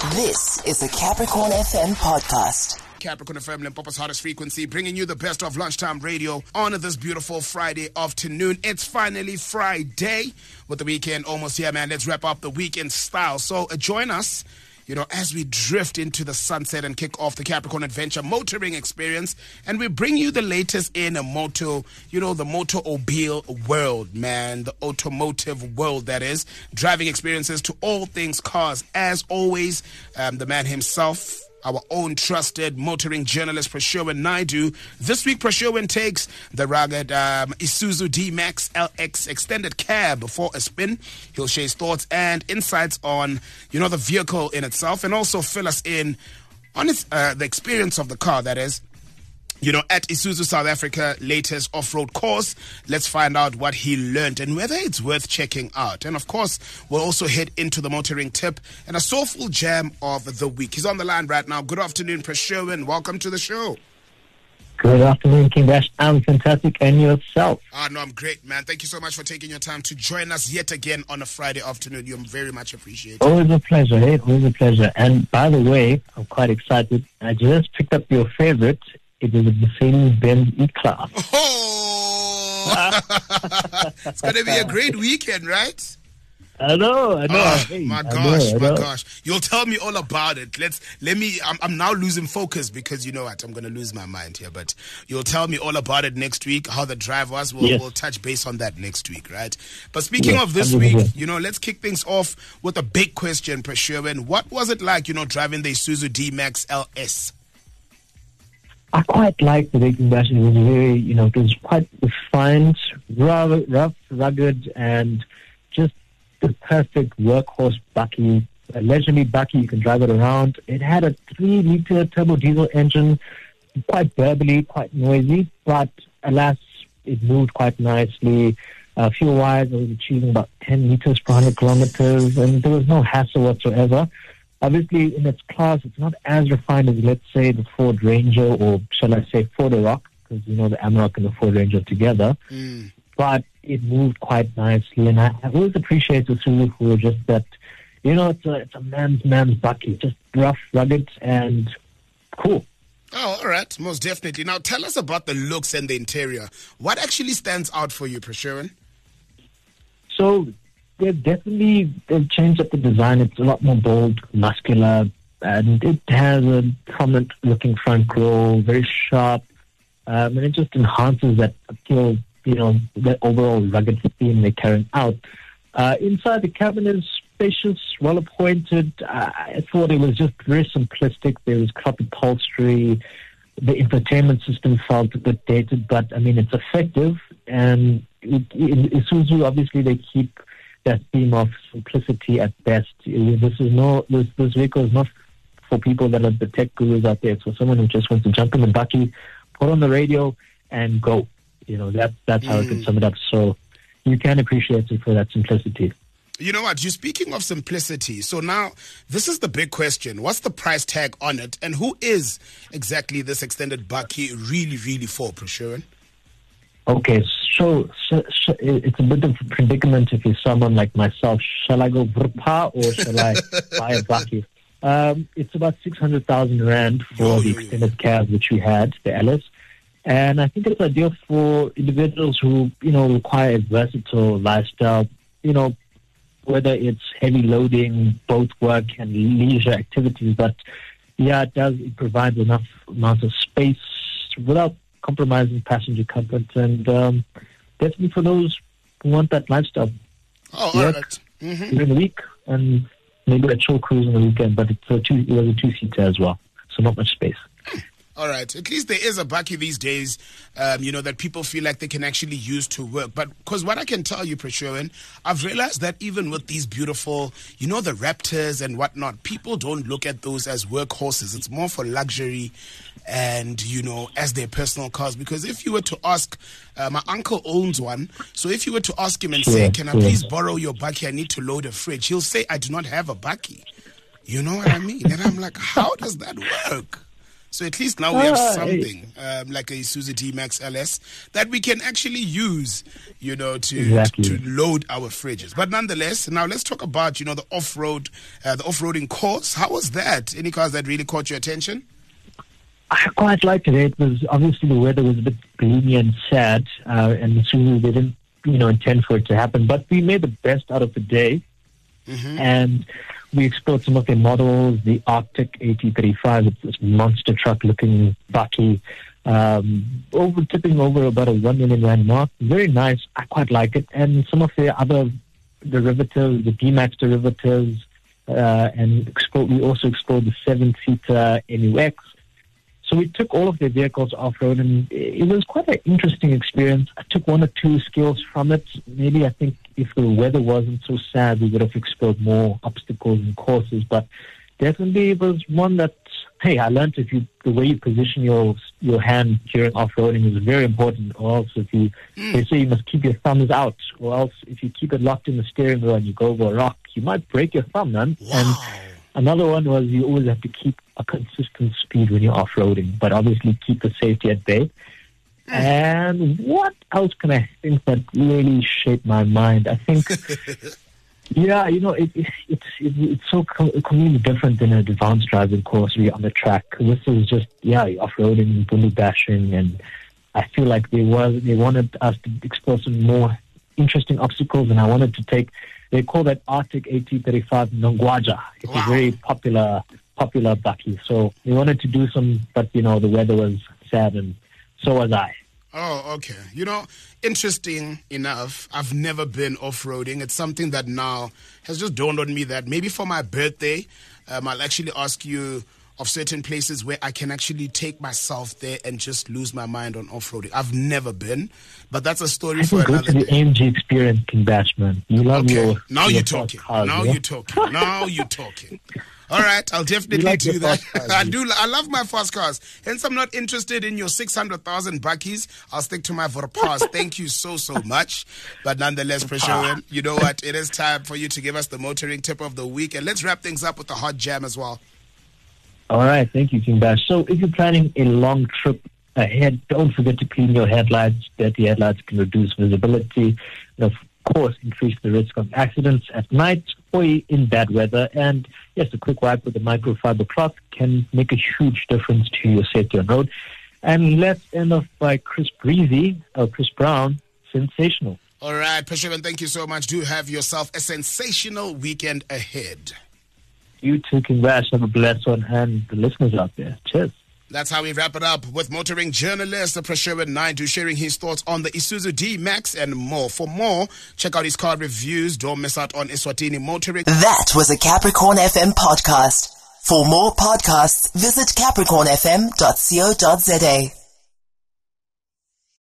This is the Capricorn FM podcast. Capricorn FM, Limpopo's hottest frequency, bringing you the best of lunchtime radio on this beautiful Friday afternoon. It's finally Friday with the weekend almost here, man. Let's wrap up the weekend style. So join us, as we drift into the sunset and kick off the Capricorn Adventure motoring experience. And we bring you the latest in a moto, the motor-mobile world, man. The automotive world, that is. Driving experiences to all things cars. As always, the man himself, our own trusted motoring journalist, Prasherwin Naidu. This week, Prasherwin takes the rugged Isuzu D-Max LX extended cab for a spin. He'll share his thoughts and insights on, the vehicle in itself, and also fill us in on the experience of the car, that is. At Isuzu South Africa latest off-road course, let's find out what he learned and whether it's worth checking out. And of course, we'll also head into the motoring tip and a soulful jam of the week. He's on the line right now. Good afternoon, Prasherwin. Welcome to the show. Good afternoon, King Dash. I'm fantastic. And yourself? No, I'm great, man. Thank you so much for taking your time to join us yet again on a Friday afternoon. You're very much appreciated. Always a pleasure, hey? Always a pleasure. And by the way, I'm quite excited. I just picked up your favorite. It is a Mercedes-Benz E-Class. Oh! It's going to be a great weekend, right? I know. My gosh. You'll tell me all about it. I'm now losing focus because you know what? I'm going to lose my mind here. But you'll tell me all about it next week, how the drive was. We'll touch base on that next week, right? But speaking of this week, let's kick things off with a big question, Prasherwin. What was it like, driving the Isuzu D-Max LS? I quite liked the King Dash. It was very, it was quite refined, rough, rugged, and just the perfect workhorse bakkie, a leisurely bakkie. You can drive it around. It had a 3-liter turbo diesel engine, quite burbly, quite noisy, but alas, it moved quite nicely. Fuel-wise, I was achieving about 10 liters per 100 kilometers, and there was no hassle whatsoever. Obviously, in its class, it's not as refined as, let's say, the Ford Ranger, or shall I say Ford Amarok, because the Amarok and the Ford Ranger together. But it moved quite nicely, and I always appreciate the Suzuki for just that, it's a man's bakkie, just rough, rugged, and cool. Oh, all right, most definitely. Now, tell us about the looks and the interior. What actually stands out for you, Prasherwin? So, they've changed up the design. It's a lot more bold, muscular, and it has a prominent-looking front grille, very sharp, and it just enhances that appeal, that overall rugged theme they're carrying out. Inside, the cabin is spacious, well-appointed. I thought it was just very simplistic. There was crop upholstery. The infotainment system felt a bit dated, but, it's effective. And in Isuzu, obviously, they keep that theme of simplicity at best. This vehicle is not for people that are the tech gurus out there. It's for someone who just wants to jump in the bakkie, put on the radio, and go. That's how I could sum it up. So you can appreciate it for that simplicity. You know what? You're speaking of simplicity. So now, this is the big question. What's the price tag on it? And who is exactly this extended bakkie really, really for, Prasherwin? Okay, so it's a bit of a predicament if you're someone like myself. Shall I go Vrpa or shall I buy a bakkie? It's about 600,000 Rand for the extended cab which we had, the LS. And I think it's ideal for individuals who, require a versatile lifestyle, whether it's heavy loading, boat work and leisure activities. But yeah, it provides enough amount of space without compromising passenger comfort, and definitely for those who want that lifestyle. Oh, all right. During the week, and maybe a chill cruise on the weekend, but it was a 2-seater as well, so not much space. All right. At least there is a bakkie these days, that people feel like they can actually use to work. But because what I can tell you, Prasherwin, I've realized that even with these beautiful, the Raptors and whatnot, people don't look at those as workhorses. It's more for luxury and, as their personal cars. Because if you were to ask, my uncle owns one, so if you were to ask him and say, can I please borrow your bakkie? I need to load a fridge. He'll say, I do not have a bakkie. You know what I mean? And I'm like, how does that work? So at least now we have something like a Isuzu D-Max LS that we can actually use, to load our fridges. But nonetheless, now let's talk about, the off-roading course. How was that? Any cars that really caught your attention? I quite liked it. It was obviously the weather was a bit gloomy and sad, and Isuzu didn't, intend for it to happen. But we made the best out of the day, and we explored some of their models. The Arctic AT35, it's this monster truck-looking bakkie, tipping over about a 1 million rand mark. Very nice. I quite like it. And some of their other derivatives, the D-Max derivatives, and we also explored the 7-seater NUX. So we took all of their vehicles off-road, and it was quite an interesting experience. I took 1 or 2 skills from it. Maybe I think if the weather wasn't so sad, we would have explored more obstacles and courses. But definitely it was one that, I learned the way you position your hand during off-roading is very important. Or else they say you must keep your thumbs out, or else if you keep it locked in the steering wheel and you go over a rock, you might break your thumb, man. Wow. And another one was you always have to keep a consistent speed when you're off-roading, but obviously keep the safety at bay. And what else can I think that really shaped my mind? I think, it's so completely different than an advanced driving course where you're on the track. This is just, off-roading, bully bashing, and I feel like they wanted us to explore some more interesting obstacles, and I wanted to they call that Arctic AT35 Nongwaja. It's a very popular bakkie. So we wanted to do some, but the weather was sad, and so was I. Oh, okay. Interesting enough, I've never been off-roading. It's something that now has just dawned on me that maybe for my birthday, I'll actually ask you of certain places where I can actually take myself there and just lose my mind on off-roading. I've never been, but that's a story for another day. Go to the AMG Experience, King Bashman. You love your you're talking. Cars, now you're talking. Now you're talking. All right, I'll definitely do that. I love my fast cars. Hence, I'm not interested in your 600,000 bakkies. I'll stick to my Vorpas. Thank you so much. But nonetheless, Pressure, you know what? It is time for you to give us the motoring tip of the week. And let's wrap things up with the hot jam as well. All right, thank you, King Bash. So if you're planning a long trip ahead, don't forget to clean your headlights. Dirty headlights can reduce visibility and, of course, increase the risk of accidents at night or in bad weather. And yes, a quick wipe with a microfiber cloth can make a huge difference to your safety on road. And let's end off by Chris Brown, Sensational. All right, Peshavan, thank you so much. Do have yourself a sensational weekend ahead. You too, King Bash. Have a blessed one, and the listeners out there. Cheers. That's how we wrap it up with motoring journalist Prasherwin Naidoo sharing his thoughts on the Isuzu D-Max and more. For more, check out his car reviews. Don't miss out on Eswatini Motoring. That was a Capricorn FM podcast. For more podcasts, visit capricornfm.co.za.